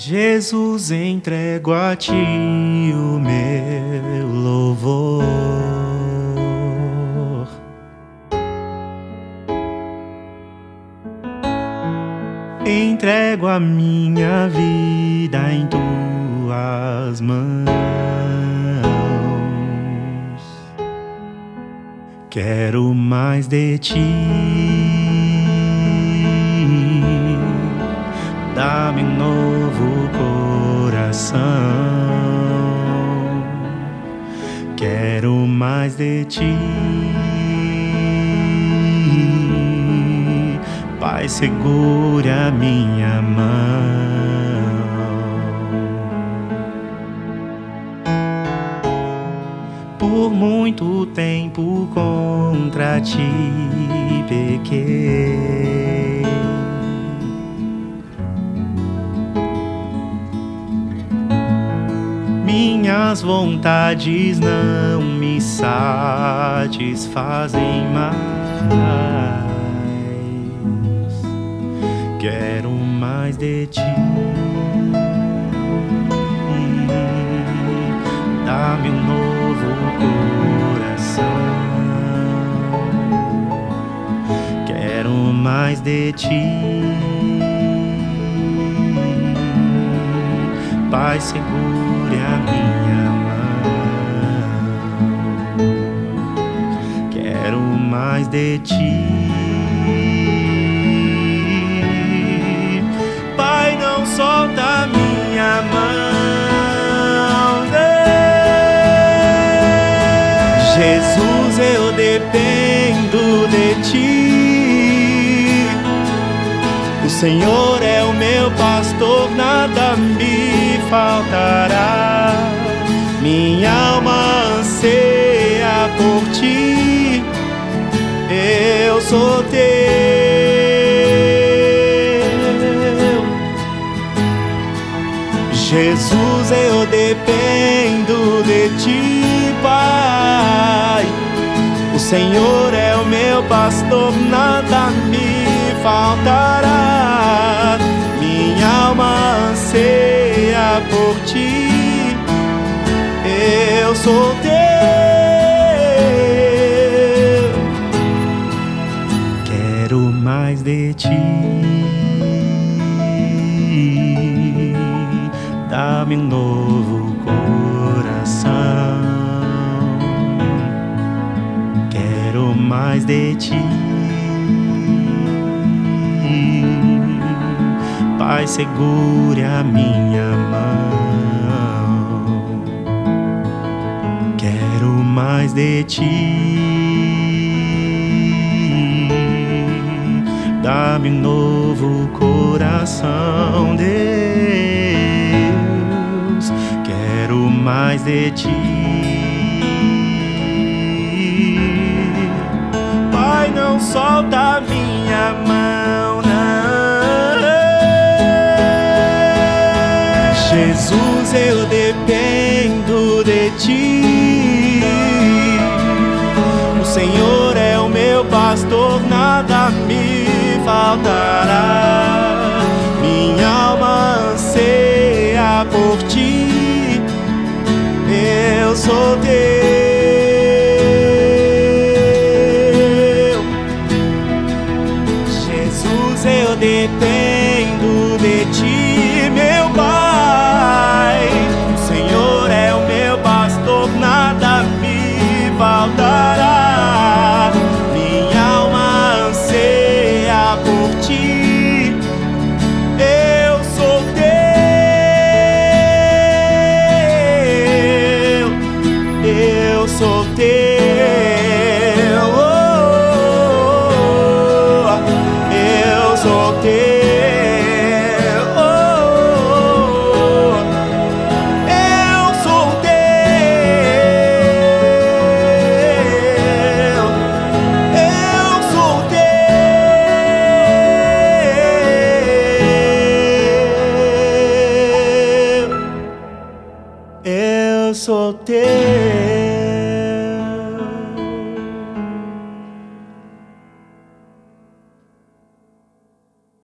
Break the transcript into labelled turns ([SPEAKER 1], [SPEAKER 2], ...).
[SPEAKER 1] Jesus, entrego a ti o meu louvor. Entrego a minha vida em tuas mãos. Quero mais de ti. Dá-me um novo coração. Quero mais de ti. Pai, segure a minha mão. Por muito tempo contra ti pequei. Minhas vontades não me satisfazem mais. Quero mais de ti. Dá-me um novo coração. Quero mais de ti. Pai, segure a minha mão. Quero mais de ti. Pai, não solta a minha mão. Jesus, eu dependo de ti. O Senhor é o meu pastor, nada me faltará. Minha alma anseia por ti. Eu sou teu. Jesus, eu dependo de ti, Pai. O Senhor é o meu pastor, nada me faltará. Minha alma anseia por ti. Eu sou teu. Quero mais de ti. Dá-me um novo coração. Quero mais de ti. Pai, segure a minha mão. Quero mais de ti. Dá-me um novo coração, Deus. Quero mais de ti. Pai, não solta a minha mão, não. Jesus, eu dependo de ti. O Senhor é o meu pastor, nada me faltará. Minha alma anseia por ti. Eu sou teu. Jesus, eu dependo de ti, meu Pai. O Senhor é o meu pastor, nada me faltará. Minha alma anseia por ti. Eu sou teu. Eu sou teu. Eu sou teu. Eu sou teu.